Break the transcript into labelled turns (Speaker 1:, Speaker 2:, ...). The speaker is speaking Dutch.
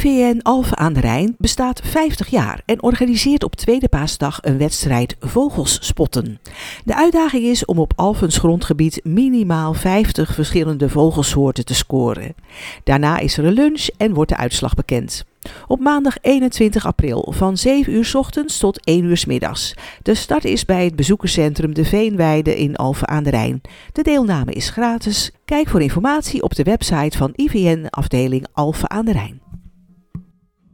Speaker 1: IVN Alphen aan de Rijn bestaat 50 jaar en organiseert op Tweede Paasdag een wedstrijd Vogels spotten. De uitdaging is om op Alphens grondgebied minimaal 50 verschillende vogelsoorten te scoren. Daarna is er een lunch en wordt de uitslag bekend. Op maandag 21 april van 7 uur 's ochtends tot 1 uur 's middags. De start is bij het bezoekerscentrum De Veenweide in Alphen aan de Rijn. De deelname is gratis. Kijk voor informatie op de website van IVN afdeling Alphen aan de Rijn.